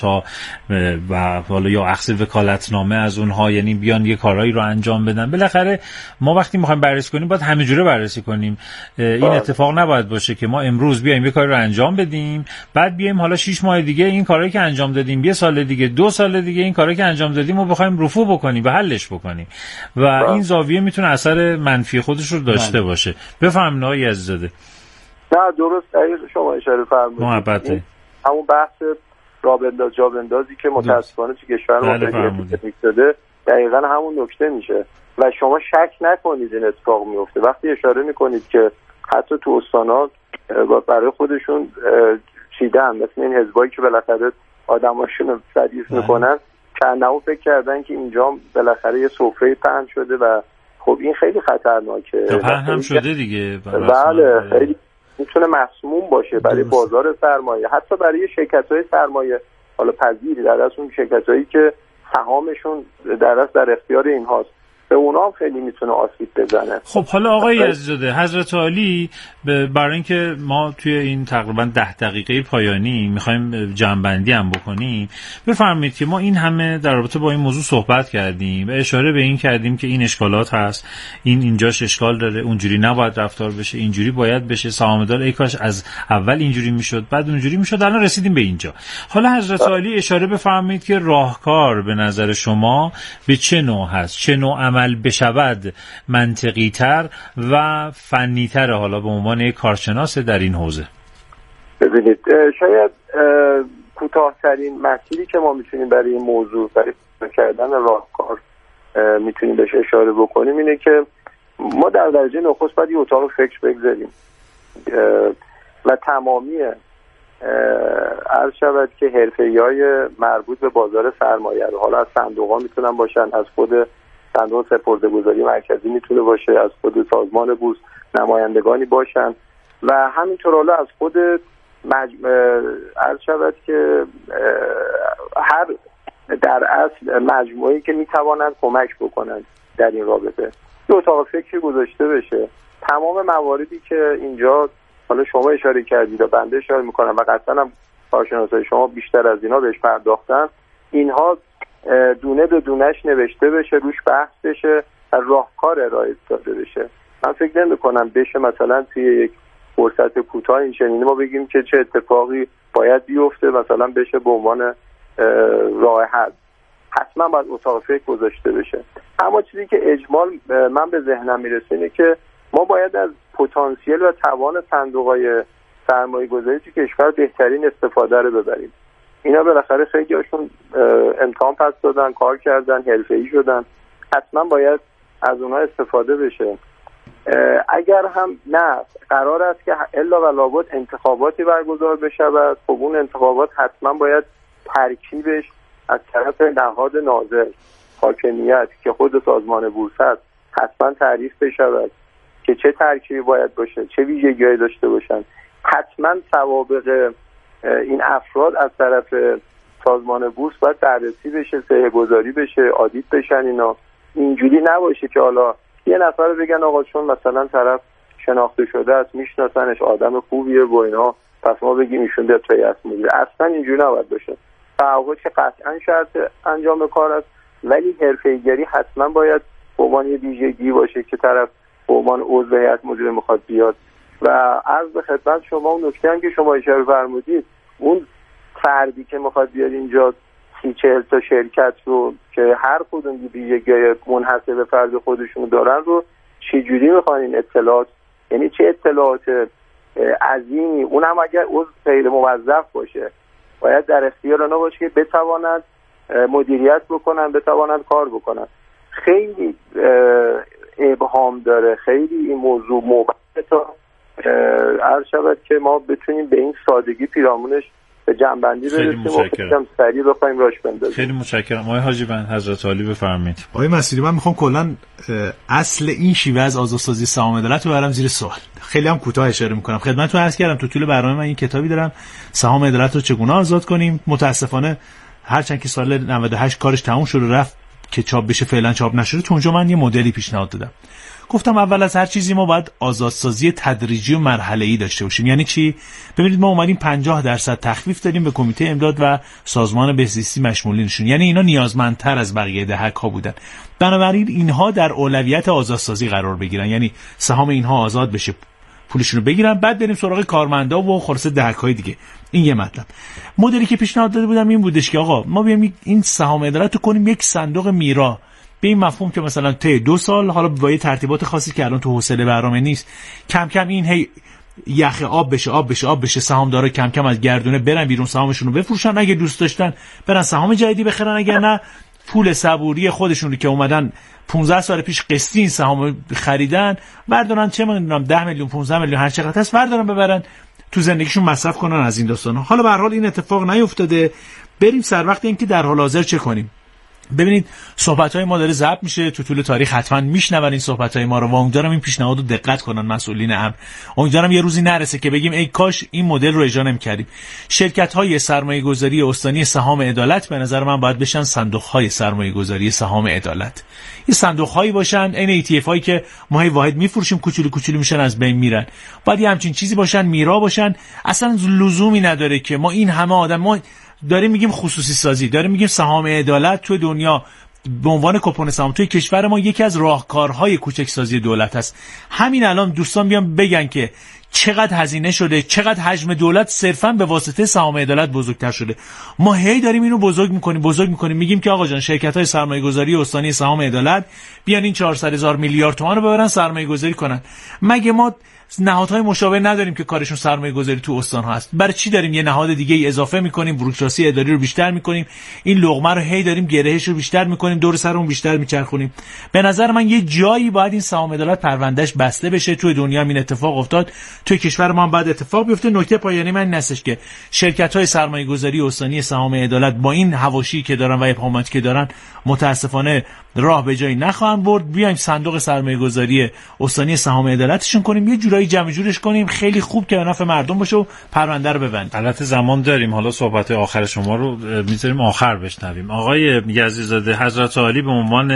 تا و حالا یا اخذ وکالتنامه از اونها، یعنی بیان یه کارهایی رو انجام بدن. بالاخره ما وقتی میخوایم بررسی کنیم باید همه جوره بررسی کنیم. این اتفاق نباید باشه که ما امروز بیایم یه کاری رو انجام بدیم، بعد بیایم حالا 6 ماه دیگه این کارهایی که انجام دادیم، یه سال دیگه، 2 سال دیگه این کارهایی که انجام دادیم رو بخوایم رفو بکنیم و حلش بکنیم و این زاویه میتونه اثر منفی خودش رو داشته باشه. بفهمید آقای عزیزاده. نه درست شما اشاره فرمودید. محبته همون بحث راه بنداز جا بندازی که متاسفانه تو کشور ما خیلی شده، دقیقاً همون نکته میشه و شما شک نکنید این اتفاق میفته. وقتی اشاره میکنید که حتی تو استان‌ها برای خودشون چیدن، مثل این حزبایی که بالاخره آدماشون رو تدریس میکنن، کنه‌ها فکر کردن که اینجا بالاخره یه سفره پهن شده و خب این خیلی خطرناکه. پهن هم شده دیگه. بله خیلی میتونه مسموم باشه برای بازار سرمایه، حتی برای شرکت‌های سرمایه حالا پذیری، در اصل اون شرکت‌هایی که سهامشون در اختیار اینهاست، به اونا هم خیلی میتونه آسیب بزنه. خب حالا آقای عزیزاده، حضرت عالی برای اینکه ما توی این تقریبا 10 دقیقه پایانی میخوایم جمع‌بندی هم بکنیم، بفرمایید که ما این همه در رابطه با این موضوع صحبت کردیم و اشاره به این کردیم که این اشکالات هست، اینجاش اشکال داره، اونجوری نباید رفتار بشه، اینجوری باید بشه، سهامدار ای کاش از اول اینجوری میشد بعد اونجوری میشد، الان رسیدیم به اینجا. حالا حضرت عالی اشاره بفرمایید که راهکار به نظر شما به چه نوع هست، چه نوع عمل بشود منطقی تر و فنی تر، حالا به عنوان یک کارشناس در این حوزه؟ ببینید شاید کوتاه‌ترین مسیری که ما میتونیم برای این موضوع، برای کردن راهکار میتونیم بهش اشاره بکنیم اینه که ما در درجه نخست باید یه اتاق فکر بگذاریم و تمامی عرض شود که حرفه‌ای‌های مربوط به بازار سرمایه رو، حالا از صندوق‌ها میتونن باشن، از خود صندوق سپرده‌گذاری مرکزی میتونه باشه، از خود سازمان بورس نمایندگانی باشن و همینطور حالا از خود عرض شود که هر در اصل مجموعه‌ای که میتوانند کمک بکنند در این رابطه یه اتاق فکری گذاشته بشه. تمام مواردی که اینجا حالا شما اشاره کردید و بنده اشاره میکنم و قطعا هم کارشناسای شما بیشتر از اینا بهش پرداختن، اینها دونه به دونش نوشته بشه، روش بحث بشه و راهکار ارائه داده بشه. من فکر نمی‌کنم بشه مثلا توی یک فرصت کوتاه این چنینی ما بگیم که چه اتفاقی باید بیفته مثلا بشه به عنوان راه حل. حتما باید اتاق فکر گذاشته بشه. اما چیزی که اجمال من به ذهنم میرسه اینه که ما باید از پتانسیل و توان صندوق‌های سرمایه‌گذاری تو کشور بهترین استفاده رو ببریم. اینا بالاخره خیلی هاشون امتحان پس دادن، کار کردن، حرفه‌ای شدن، حتما باید از اونها استفاده بشه. اگر هم نه قرار است که الا و لابد انتخاباتی برگزار بشه و خب اون انتخابات حتما باید ترکیبش از طرف نهاد ناظر حاکمیت که خود سازمان بورس هست حتما تعریف بشود که چه ترکیبی باید باشه، چه ویژگی‌هایی داشته باشن. حتما سوابق این افراد از طرف سازمان بورس باید بررسی بشه، صحه‌گذاری بشه، آدیت بشن. اینا اینجوری نباشه که حالا یه نفر بگن آقا چون مثلا طرف شناخته شده است، میشناسنش، آدم خوبیه و اینا، پس ما بگیم ایشون در رئیس مدیر. اصلا اینجوری نباید باشه. تعهد که قطعا شرط انجام کار است، ولی حرفه‌ای‌گری حتما باید به عنوان یه ویژگی باشه که طرف به عنوان عضو هیئت مدیره میخواد بیاد. و عرض به خدمت شما اون نکته هم که شما اشاره فرمودید، اون فردی که میخواد بیاد اینجا 30-40 تا شرکت رو که هر کدوم ویژگی منحصر به فرد خودشون دارن رو چجوری میخوان این اطلاعات، یعنی چه اطلاعات عظیمی، اونم اگر عضو غیر موظف باشه باید در اختیار اونا باشه که بتوانند مدیریت بکنن، بتوانند کار بکنن. خیلی ابهام داره، خیلی این موضوع مبهمه تا عرض شود که ما بتونیم به این سادگی پیرامونش به جنبندی برسیم و خیلی سریع بخوایم راش بندازیم. خیلی متشکرم. آقای حاجی بند حضرت عالی بفرمایید. آقای مسیری، من میخوام کلا اصل این شیوه از آزادسازی سهام عدالت رو برام زیر سوال. خیلی هم کوتاه اشاره میکنم. خدمتتون عرض کردم تو طول برنامه من این کتابی دارم، سهام عدالت رو چگونه آزاد کنیم. متاسفانه هرچند که سال 98 کارش تموم شد و رفت که چاپ بشه، فعلا چاپ نشده. تو اونجا من یه مدلی پیشنهاد دادم. گفتم اول از هر چیزی ما باید آزادسازی تدریجی و مرحله‌ای داشته باشیم. یعنی چی؟ ببینید ما اومدیم 50% تخفیف دادیم به کمیته امداد و سازمان بهزیستی مشمولینشون، یعنی اینا نیازمندتر از بقیه دهک‌ها بودن، بنابراین اینها در اولویت آزادسازی قرار بگیرن، یعنی سهام اینها آزاد بشه، پولشون رو بگیرن، بعد بریم سراغ کارمندا و خلاصه دهک‌های دیگه. این یه مطلب. مدلی که پیشنهاد داده بودم این بودش که آقا ما بیایم این سهام عدالت رو کنیم یک صندوق میرا، به این مفهوم که مثلا طی 2 سال، حالا با یه ترتیبات خاصی که الان تو حوصله برنامه نیست، کم کم این هی یخ آب بشه، سهامدارا کم کم از گردونه برن بیرون، سهامشون رو بفروشن، اگه دوست داشتن برن سهام جدیدی بخرن، اگر نه پول صبوری خودشون رو که اومدن 15 سال پیش قسطی این سهام خریدن بردارن، چه میدونم 10 میلیون 15 میلیون هر چقدر هست بردارن ببرن تو زندگیشون مصرف کنن از این داستانا. حالا به هر حال این اتفاق نیفتاده. بریم سر وقت این که در حال حاضر چه کنیم. ببینید صحبت‌های ما داره ضبط میشه، تو طول تاریخ حتما میشنون این صحبت‌های ما رو و امیدوارم این پیشنهاد رو دقت کنن مسئولین امر. امیدوارم یه روزی نرسه که بگیم ای کاش این مدل رو اجرا نمی‌کردیم. شرکت‌های سرمایه‌گذاری استانی سهام عدالت به نظر من باید بشن صندوق‌های سرمایه‌گذاری سهام عدالت. این صندوق‌هایی باشن این ETF هایی که ما واحد می‌فروشیم کوچولو میشن از بین میرن. باید یه همچین چیزی باشن، میرا باشن. اصلا لزومی نداره که ما این همه آدم ما داریم میگیم خصوصی سازی، داریم میگیم سهام عدالت توی دنیا به عنوان کوپن سهام توی کشور ما یکی از راهکارهای کوچک سازی دولت است. همین الان دوستان بیان بگن که چقدر هزینه شده، چقدر حجم دولت صرفا به واسطه سهام عدالت بزرگتر شده. ما هی داریم اینو بزرگ میکنیم میگیم که آقا جان شرکت‌های سرمایه‌گذاری استانی سهام عدالت بیان این 400,000 میلیارد تومان رو ببرن سرمایه‌گذاری کنن. مگه ما نهادهای مشابه نداریم که کارشون سرمایه‌گذاری تو استان‌ها هست؟ برای چی داریم یه نهاد دیگه ای اضافه می‌کنیم، بوروکراسی اداری رو بیشتر می‌کنیم، این لقمه رو هی داریم گرهش رو بیشتر می‌کنیم، دور سرمون بیشتر می‌چرخونیم؟ به نظر من یه جایی باید این سهام عدالت پروندهش بسته بشه. توی دنیا این اتفاق افتاد، توی کشور ما هم بعد اتفاق بیفته. نکته پایانی من این هستش که شرکت‌های سرمایه‌گذاری استانی سهام عدالت با این حواشی که دارن و ابهاماتی که دارن متأسفانه راه به جایی نخواهند برد. بیایم صندوق سرمایه‌گذاری استانی سهام عدالتشون کنیم، یه جورایی جمع جورش کنیم، خیلی خوب که به نفع مردم باشه و پرونده رو ببندیم. البته زمان داریم، حالا صحبت آخر شما رو می‌ذاریم آخر بشنویم. آقای یزدی‌زاده، حضرت عالی به عنوان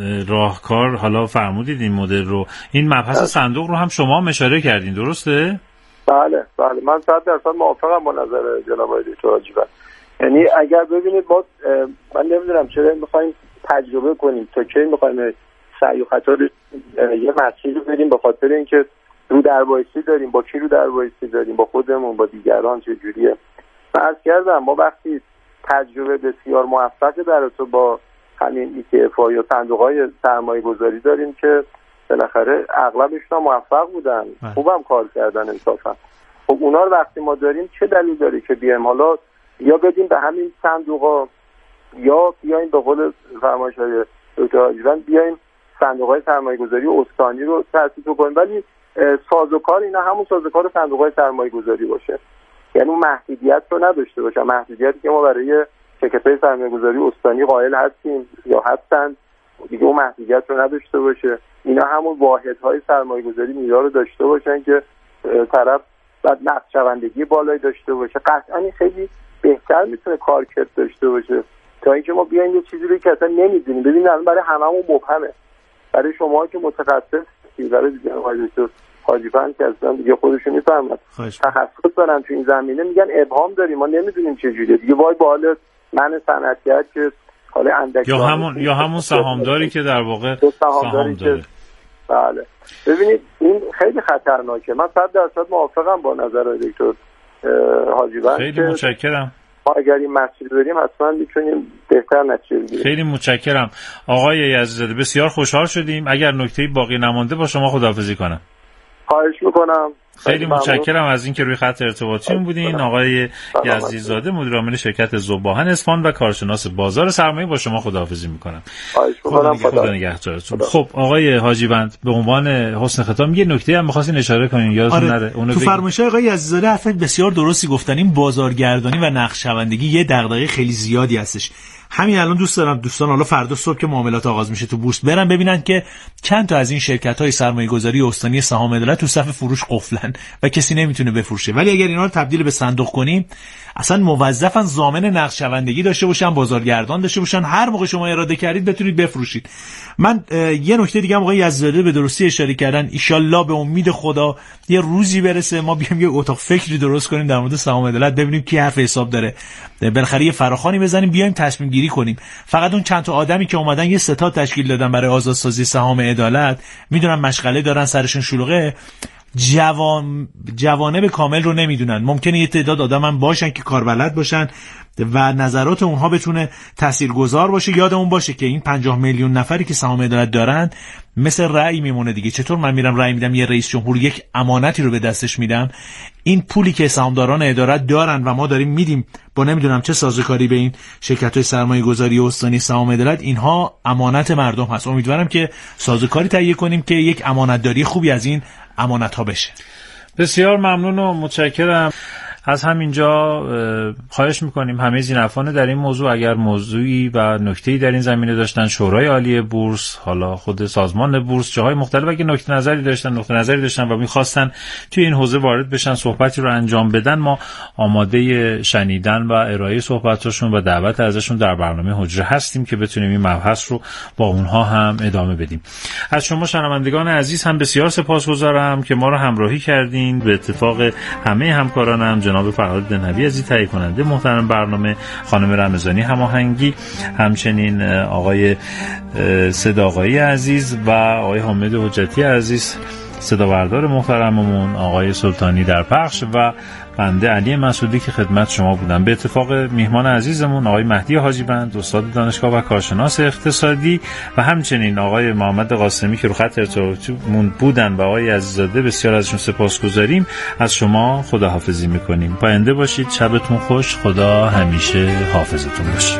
راهکار حالا فرمودید این مدل رو، این مبحث صندوق رو هم شما اشاره کردین، درسته؟ بله من 100% موافقم با نظر جناب آقای دکتر حاجی‌وند. یعنی اگر ببینید ما من نمیدونم چرا می‌خوایم تجربه کنیم تا کی می‌خوایم سعی و خطا یه مسیری رو بریم، به خاطر اینکه رو در وایسی داریم. با کی رو در وایسی داریم؟ با خودمون، با دیگران. چه جوریه؟ من عرض کردم ما وقتی تجربه بسیار موفق در تو با همین ETF ها یا صندوق‌های سرمایه‌گذاری داریم که بالاخره اغلبشون موفق بودن، خوبم کار کردن انصافا. خب اونا رو وقتی ما داریم چه دلیل داره که بیایم حالا یا بدیم به همین صندوق‌ها یا بیایم به قول فرمایش‌های دکتر حاجی‌وند بیایم صندوق‌های سرمایه‌گذاری استانی رو تأسیس کنیم، ولی سازوکار اینا همون سازوکار صندوق‌های سرمایه‌گذاری باشه. یعنی اون محدودیت رو نداشته باشه، محدودیتی که ما برای شرکت‌های سرمایه‌گذاری استانی قائل هستیم یا هستن دیگه اون محدودیت رو نداشته باشه. اینا همون واحدهای سرمایه‌گذاری میرا رو داشته باشن که طرف بعد نقدشوندگی بالایی داشته باشه. قطعاً خیلی بهتر میتونه کارکرد داشته باشه تا اینکه ما بیایم یه چیزی رو که اصلا نمی‌دونیم. ببینید الان برای هممون مبهمه، برای شما که متخصص برای دکتر حاجی‌وند که اصلا دیگه خودشون میفهمن تخصص دارن تو این زمینه، میگن ابهام داریم ما نمیدونیم چه جوریه دیگه. وای با حال من صنعتگر که حالا اندک یا همون سهامداری که در واقع سهام داره. بله ببینید این خیلی خطرناکه. من 100% موافقم با نظر دکتر حاجی‌وند. خیلی متشکرم. اگر این مسیر بریم حتما میتونیم بهتر نتیجه بگیریم. خیلی متشکرم آقای یزدی‌زاده، بسیار خوشحال شدیم. اگر نکته‌ای باقی نمانده با شما خداحافظی کنم. خواهش میکنم. خیلی متشکرم از اینکه روی خط ارتباطیمون بودین. آقای یزدی‌زاده مدیر عامل شرکت ذوباهن اصفهان و کارشناس بازار سرمایه، با شما خداحافظی میکنم. خدا نگهدارتون. خب آقای حاجی‌وند، به عنوان حسن ختام یه نکته هم می‌خواستین اشاره کنین یادتون نره اونو تو فرمایش آقای یزدی‌زاده حرف بسیار درستی گفتن. این بازارگردانی و نقشه‌بندی یه دغدغه خیلی زیادی هستش. همین الان دوست دارم دوستان حالا فردا صبح که معاملات آغاز میشه تو بورس برن ببینن که چند تا از این شرکت‌های سرمایه‌گذاری استانی سهام عدالت تو صف فروش قفلن و کسی نمیتونه بفروشه. ولی اگر اینا رو تبدیل به صندوق کنیم، اصلا موظفن ضامن نقدشوندگی داشته باشن، بازارگردان داشته باشن، هر موقع شما اراده کردید بتونید بفروشید. من یه نکته دیگه هم آقای یزدزاده به درستی اشاره کردن، ایشالله به امید خدا یه روزی برسه ما بیام یه اتاق فکری درست کنیم در مورد سهام عدالت، ببینیم کی حرف حساب داره، بالاخره یه فراخوانی بزنیم بیایم تصمیم گیری کنیم. فقط اون چند تا آدمی که اومدن یه ستاد تشکیل دادن برای آزادسازی سهام عدالت، میدونن مشغله دارن، سرشون شلوغه، جوانب کامل رو نمیدونن. ممکنه یه تعداد آدم هم باشن که کاربلد باشن و نظرات اونها بتونه تاثیرگذار باشه. یادمون باشه که این 50 میلیون نفری که سهام عدالت دارن مثل رأی میمونه دیگه. چطور من میرم رأی میدم یه رئیس جمهور یک امانتی رو به دستش میدم، این پولی که سهامداران عدالت دارن و ما داریم میدیم با نمیدونم چه سازوکاری به این شرکت‌های سرمایه‌گذاری استانی سهام عدالت، اینها امانت مردم هست. امیدوارم که سازوکاری تهیه کنیم که یک امانتداری خوبی از این امانت‌ها بشه. بسیار ممنون و متشکرم. از همینجا خواهش میکنیم همه زینفعان در این موضوع اگر موضوعی و نکته‌ای در این زمینه داشتن، شورای عالی بورس، حالا خود سازمان بورس، جاهای مختلف اگه نکته نظری داشتن و میخواستن توی این حوزه وارد بشن، صحبتی رو انجام بدن، ما آماده شنیدن و ارائه صحبتاشون و دعوت ازشون در برنامه حجره هستیم که بتونیم این مبحث رو با اونها هم ادامه بدیم. از شما شنوندگان عزیز هم بسیار سپاسگزارم که ما رو همراهی کردین. به اتفاق همه همکارانم، جناب فرهاد دنوی عزیز تهیه کننده محترم برنامه، خانم رمضانی هماهنگی، همچنین آقای صداقایی عزیز و آقای حامد حجتی عزیز صداوردار محترممون، آقای سلطانی در پخش و بنده علی مسعودی که خدمت شما بودم. به اتفاق میهمان عزیزمون آقای مهدی حاجیبند، استاد دانشگاه و کارشناس اقتصادی، و همچنین آقای محمد قاسمی که رو خط ارتباطیمون بودن و آقای عزیزاده، بسیار ازشون سپاسگزاریم. از شما خداحافظی میکنیم. پاینده باشید، شبتون خوش، خدا همیشه حافظتون باشه.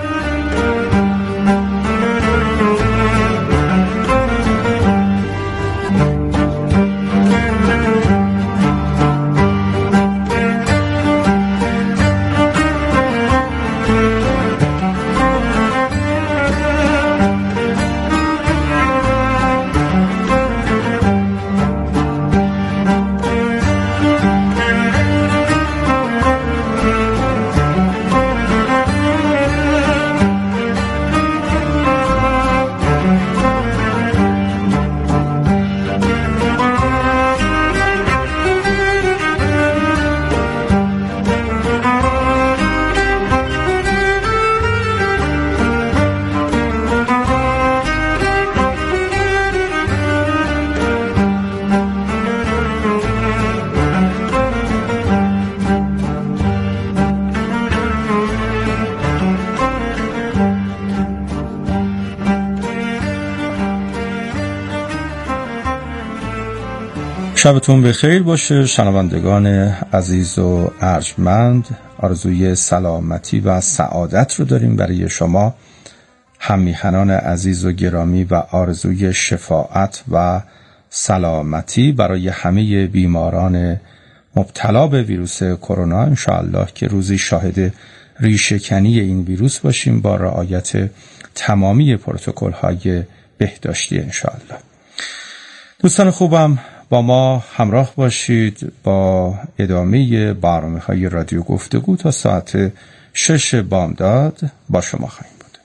شبتون بخیر باشه شنوندگان عزیز و ارجمند. آرزوی سلامتی و سعادت رو داریم برای شما هممیهنان عزیز و گرامی و آرزوی شفاعت و سلامتی برای همه بیماران مبتلا به ویروس کرونا. انشاءالله که روزی شاهد ریشه‌کنی این ویروس باشیم با رعایت تمامی پروتکل‌های بهداشتی انشاءالله. دوستان خوبم، با ما همراه باشید با ادامه برنامه‌های رادیو گفتگو تا ساعت 6 بامداد با شما خواهیم بود.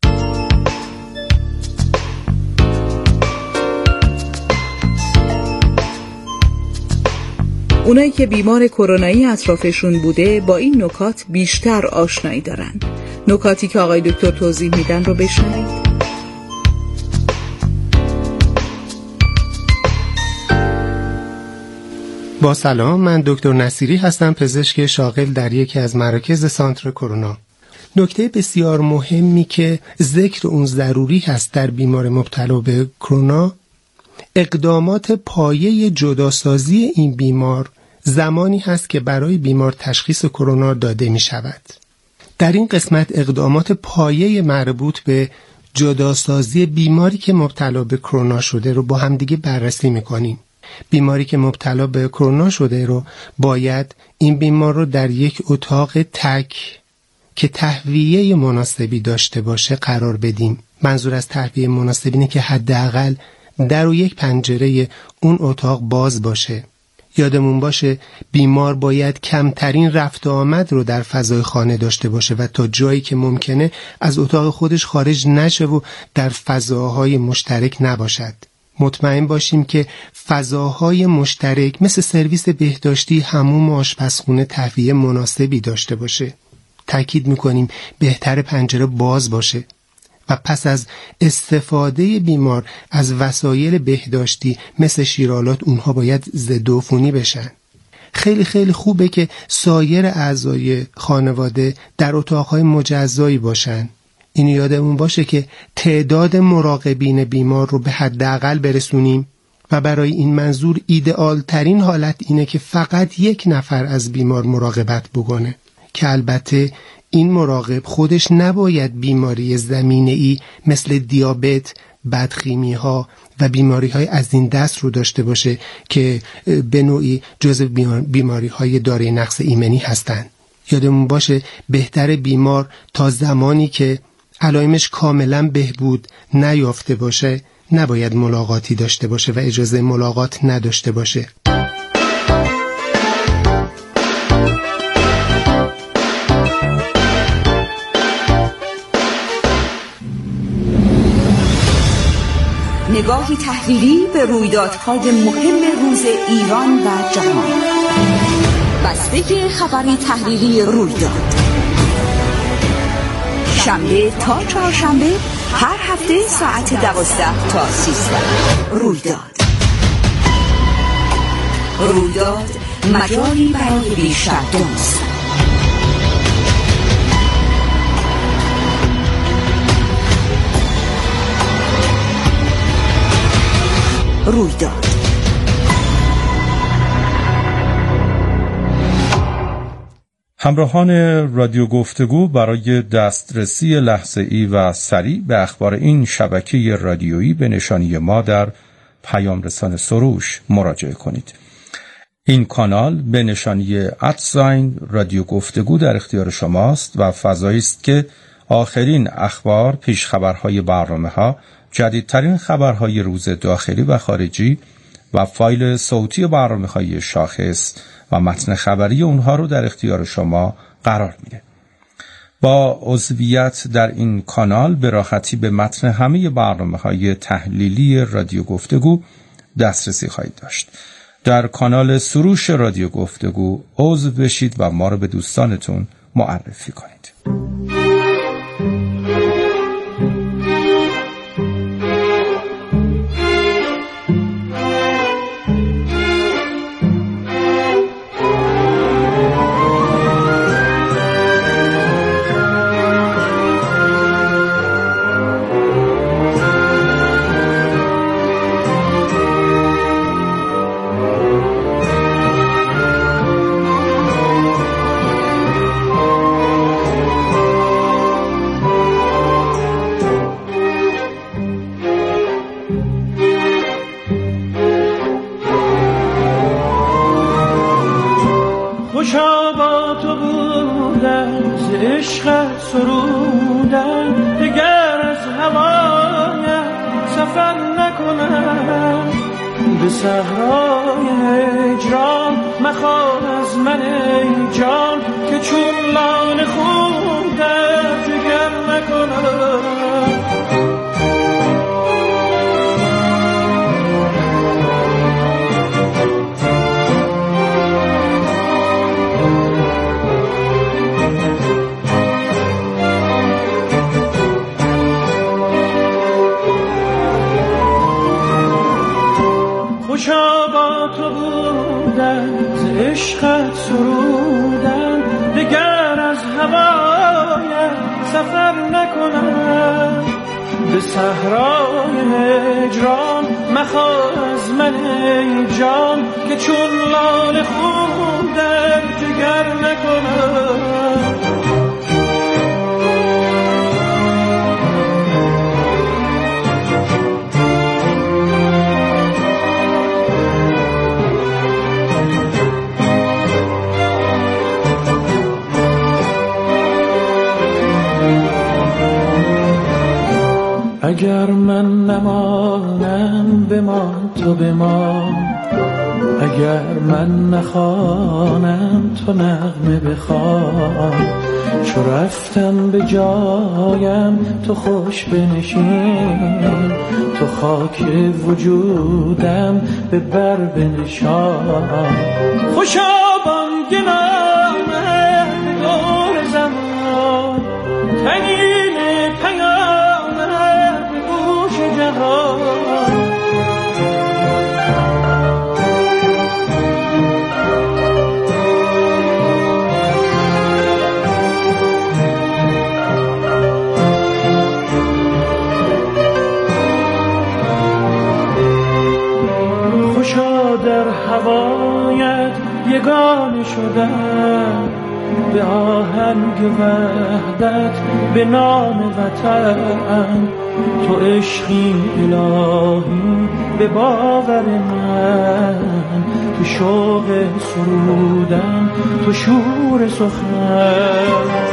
اونایی که بیمار کرونایی اطرافشون بوده با این نکات بیشتر آشنایی دارن. نکاتی که آقای دکتر توضیح میدن رو بشنوید. با سلام، من دکتر نصیری هستم، پزشک شاغل در یکی از مراکز سانتر کرونا. نکته بسیار مهمی که ذکر اون ضروری هست در بیمار مبتلا به کرونا، اقدامات پایه جداسازی این بیمار زمانی هست که برای بیمار تشخیص کرونا داده می شود. در این قسمت اقدامات پایه مربوط به جداسازی بیماری که مبتلا به کرونا شده رو با همدیگه بررسی می کنیم. بیماری که مبتلا به کرونا شده رو باید این بیمار رو در یک اتاق تک که تهویه مناسبی داشته باشه قرار بدیم. منظور از تهویه مناسبی اینه که حداقل در و یک پنجره اون اتاق باز باشه. یادمون باشه بیمار باید کمترین رفت و آمد رو در فضای خانه داشته باشه و تا جایی که ممکنه از اتاق خودش خارج نشه و در فضاهای مشترک نباشد. مطمئن باشیم که فضاهای مشترک مثل سرویس بهداشتی، حموم و آشپزخونه تهویه مناسبی داشته باشه. تأکید میکنیم بهتر پنجره باز باشه و پس از استفاده بیمار از وسایل بهداشتی مثل شیرالات اونها باید ضدعفونی بشن. خیلی خوبه که سایر اعضای خانواده در اتاقهای مجزایی باشن. اینو یادمون باشه که تعداد مراقبین بیمار رو به حداقل برسونیم و برای این منظور ایدئال ترین حالت اینه که فقط یک نفر از بیمار مراقبت بکنه که البته این مراقب خودش نباید بیماری زمینه‌ای مثل دیابت، بدخیمی ها و بیماری های از این دست رو داشته باشه که به نوعی جزو بیماری های دارای نقص ایمنی هستند. یادمون باشه بهتر بیمار تا زمانی که علائمش کاملا بهبود نیافته باشه نباید ملاقاتی داشته باشه و اجازه ملاقات نداشته باشه. نگاهی تحلیلی به رویدادهای مهم روز ایران و جهان. بسته خبری تحلیلی رویداد. شنبه تا چهارشنبه هر هفته ساعت 12 تا 13. رویداد مجالی برای بیشتر دانستن. رویداد. همراهان رادیو گفتگو، برای دسترسی لحظه‌ای و سریع به اخبار این شبکه رادیویی به نشانی ما در پیام رسان سروش مراجعه کنید. این کانال به نشانی رادیو گفتگو در اختیار شماست و فضایی است که آخرین اخبار، پیش خبرهای برنامه‌ها، جدیدترین خبرهای روز داخلی و خارجی و فایل صوتی برنامه‌های شاخص و متن خبری اونها رو در اختیار شما قرار میده. با عضویت در این کانال به راحتی به متن همه برنامه‌های تحلیلی رادیو گفتگو دسترسی خواهید داشت. در کانال سروش رادیو گفتگو عضو بشید و ما رو به دوستانتون معرفی کنید. به صحرای هجران مخواه از من ای جان که چون لاله خون در جگر نکنم. خوشا با تو بودن ز عشقت سرودن دگر از هوایت سفر نکنم. به صحرای هجران مخواه از من ای جان که چون لاله خون در جگر نکنم. اگر من نمانم بمان تو بمان، اگر من نخوانم تو نغمه بخوان، چو رفتم به جایم تو خوش بنشین، تو خاک وجودم به بر بنشان. خوشا بانگ نامه دور زمان، تنین پیامه به گوش جهان. در هوایت یگانه شدم، به آهنگ وحدت به نام وطن. تو عشقی الهی به باور من، تو شوق سرودن، تو شور سخن.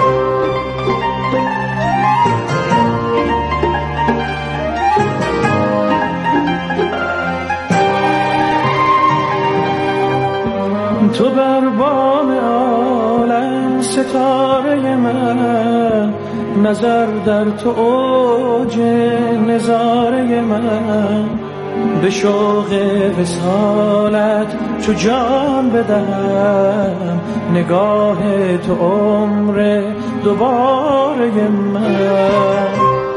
تو بر بام عالم ستاره من، نظر در تو اوج نظاره من. به شوق وصالت چو جان بدم، نگاه تو عمر دوباره من.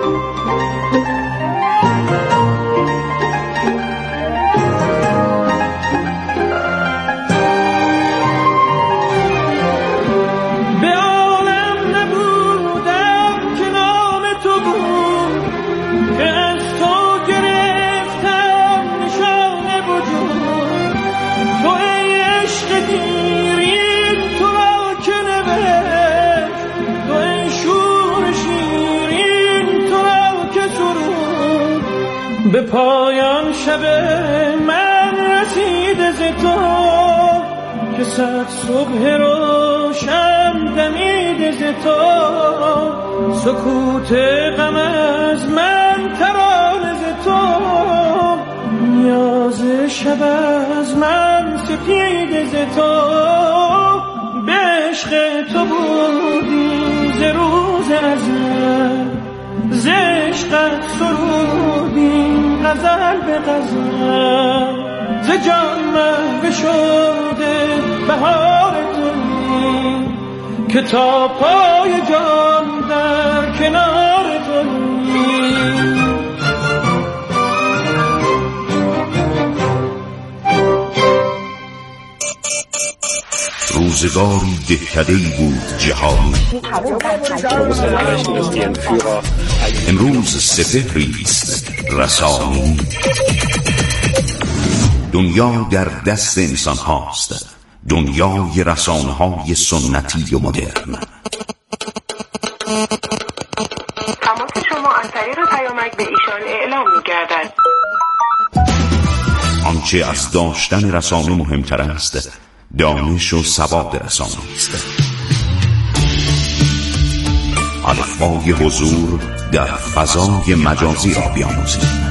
به پایان شب من رسیده ز تو، که صد صبح روشن دمیده ز تو. سکوت غم از من ترانه ز تو، نیاز شب از من سپیده ز تو. به عشق تو بودی ز روز ازل، ز عشقت سرودیم غزل به غزل. ز جان محو شده بهار تویی، که تا پای جان در کنار تویی. روزگاری دهکده‌ای بود جهانی، امروز سپهری است رسانی. دنیا در دست انسان هاست، دنیای رسانه های سنتی و مدرن. تماس شما از طریق پیامک به ایشان اعلام می‌گردد. آنچه از داشتن رسانه مهمتر است، دانش و سواد رسانه است. الفبای حضور در فضای مجازی را بیاموزید.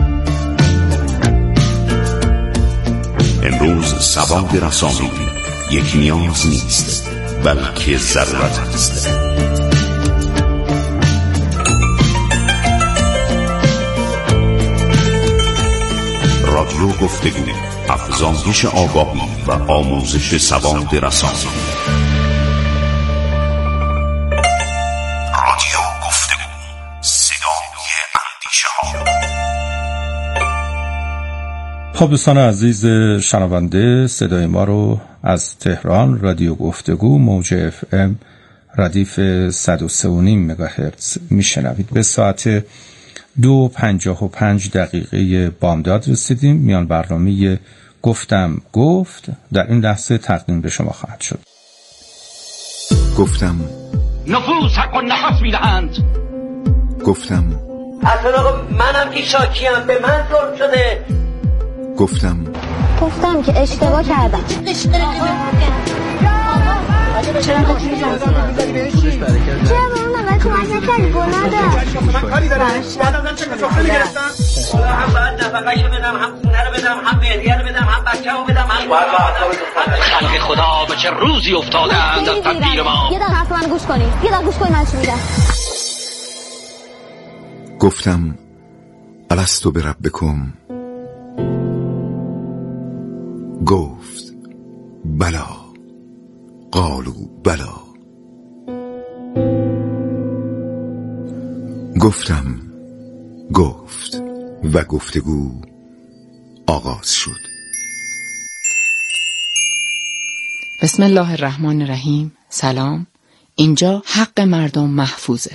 امروز سواد رسانه‌ای یک نیاز نیست، بلکه ضرورت است. رادیو گفتگو، افزایش آگاهی و آموزش سواد رسانه‌ای. رادیو گفتگو، صدای اندیشه‌ها. خب دوستان عزیز شنونده، صدای ما رو از تهران رادیو گفتگو موج FM ردیف 103.5 مگاهرتز میشنوید. به ساعت 2:55 بامداد رسیدیم. میان برنامه گفتم گفت در این لحظه تقدیم به شما خواهد شد. گفتم نفوس حق و نفس میدهند. گفتم اصلا آقا منم که شاکیم، به من ظلم شده. گفتم که اشتباه کردم. چرا با اون آقای کمک نکردی؟ گناه داشت. من کاری دارم. بعدم چه سفره میگرفتم؟ هم باید نفقه‌شو بدم، هم خونه رو بدم، هم مهریه رو بدم، هم بچه‌مو بدم، هم خلق خدا به چه روزی افتادند از تدبیر ما. یه دقیقه حرف من گوش کنید. یه دقیقه گوش کنید من چی میگم. گفتم الستو بربکم، گفت بلا، قالوا بلا. گفتم، گفت و گفتگو آغاز شد. بسم الله الرحمن الرحیم. سلام. اینجا حق مردم محفوظه.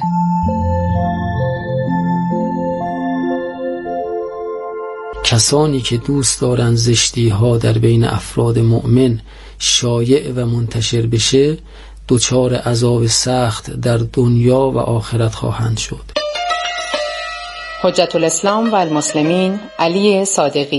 کسانی که دوست دارن زشتی ها در بین افراد مؤمن شایع و منتشر بشه دچار عذاب سخت در دنیا و آخرت خواهند شد. حجت الاسلام و المسلمین علی صادقی.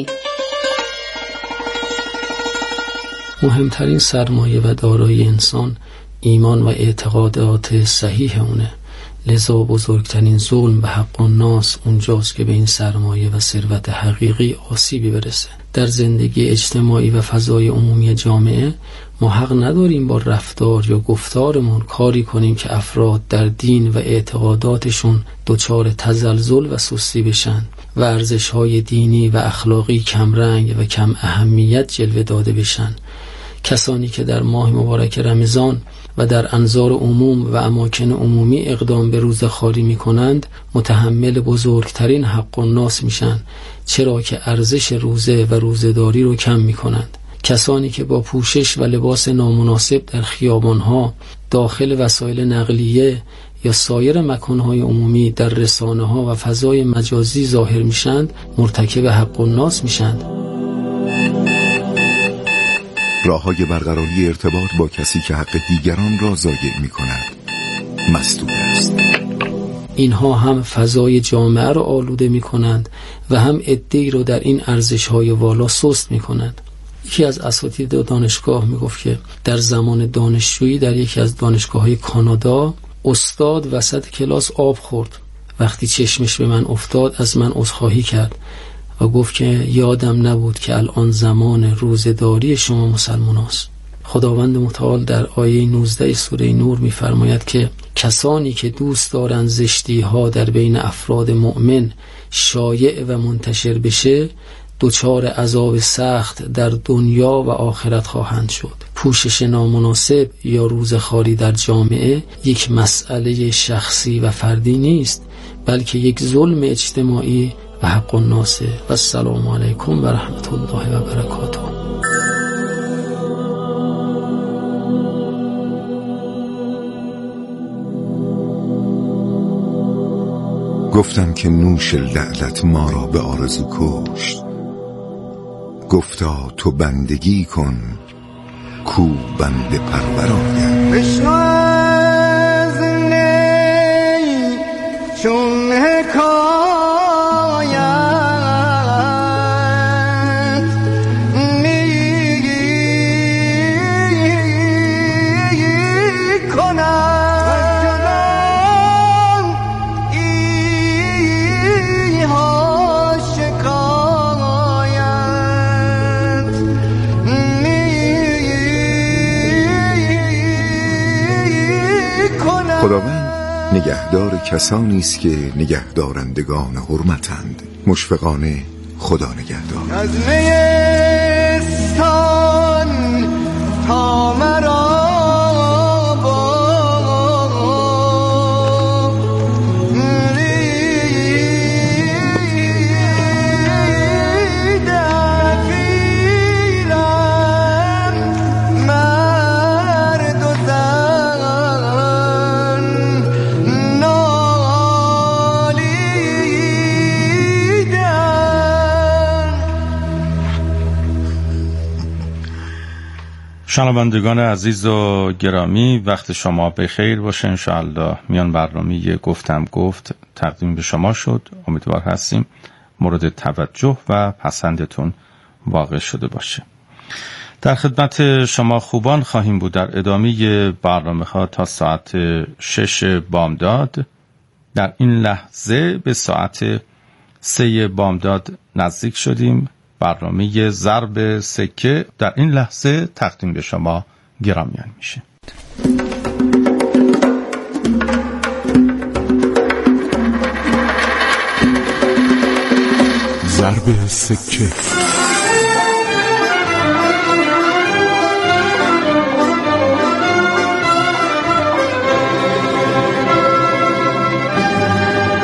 مهمترین سرمایه و دارایی انسان ایمان و اعتقادات صحیح اونه، لذا بزرگترین ظلم به حق الناس اونجاست که به این سرمایه و ثروت حقیقی آسیبی برسه. در زندگی اجتماعی و فضای عمومی جامعه ما حق نداریم با رفتار یا گفتارمون کاری کنیم که افراد در دین و اعتقاداتشون دچار تزلزل و سستی بشن و ارزش‌های دینی و اخلاقی کمرنگ و کم اهمیت جلوه داده بشن. کسانی که در ماه مبارک رمضان و در انظار عموم و اماکن عمومی اقدام به روزخواری می کنند متحمل بزرگترین حق الناس میشن، چرا که ارزش روزه و روزه‌داری رو کم می کنند. کسانی که با پوشش و لباس نامناسب در خیابانها، داخل وسایل نقلیه یا سایر مکانهای عمومی در رسانه‌ها و فضای مجازی ظاهر میشند مرتکب حق الناس میشند. راه‌های برقراری ارتباط با کسی که حق دیگران را ضایع می‌کند مسدود است. اینها هم فضای جامعه را آلوده می‌کنند و هم عده‌ای را در این ارزش‌های والا سست می‌کنند. یکی از اساتید دانشگاه میگفت که در زمان دانشجویی در یکی از دانشگاه‌های کانادا استاد وسط کلاس آب خورد. وقتی چشمش به من افتاد از من عذرخواهی کرد و گفت که یادم نبود که الان زمان روزه‌داری شما مسلمان است. خداوند متعال در آیه 19 سوره نور می‌فرماید که کسانی که دوست دارن زشتی ها در بین افراد مؤمن شایع و منتشر بشه دچار عذاب سخت در دنیا و آخرت خواهند شد. پوشش نامناسب یا روزخواری در جامعه یک مسئله شخصی و فردی نیست، بلکه یک ظلم اجتماعی و حق الناس. و السلام علیکم و رحمت الله و برکاته. گفتم که نوش لعنت ما را به آرزو کشت. گفتا تو بندگی کن کو بنده پرورانم. بشنو از نی چون حکایت می کنم ایها شکایت می کنم. خداوند نگهدار کسانی است که نگهدارندگان حرمتند. مشفقانه خدا نگهدار. از نیستان تا مرا شنوندگان عزیز و گرامی، وقت شما بخیر باشه. انشاءالله میان برنامه گفتم گفت تقدیم به شما شد. امیدوار هستیم مورد توجه و پسندتون واقع شده باشه. در خدمت شما خوبان خواهیم بود در ادامه برنامه‌ها تا ساعت 6 بامداد. در این لحظه به ساعت 3 بامداد نزدیک شدیم. برنامه ضرب سکه در این لحظه تقدیم به شما گرامیان میشه. ضرب سکه.